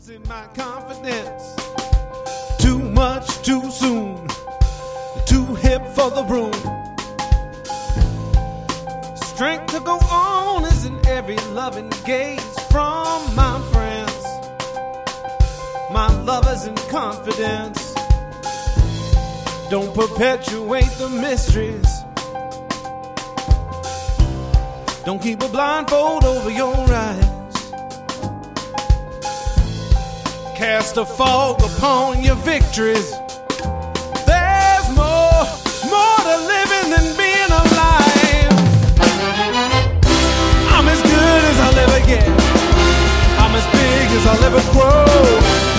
In my confidence, too much too soon, too hip for the room. Strength to go on is in every loving gaze from my friends, my lovers in confidence. Don't perpetuate the mysteries. Don't keep a blindfold over your eyes. Cast a fog upon your victories. There's more to living than being alive. I'm as good as I'll ever get. I'm as big as I'll ever grow.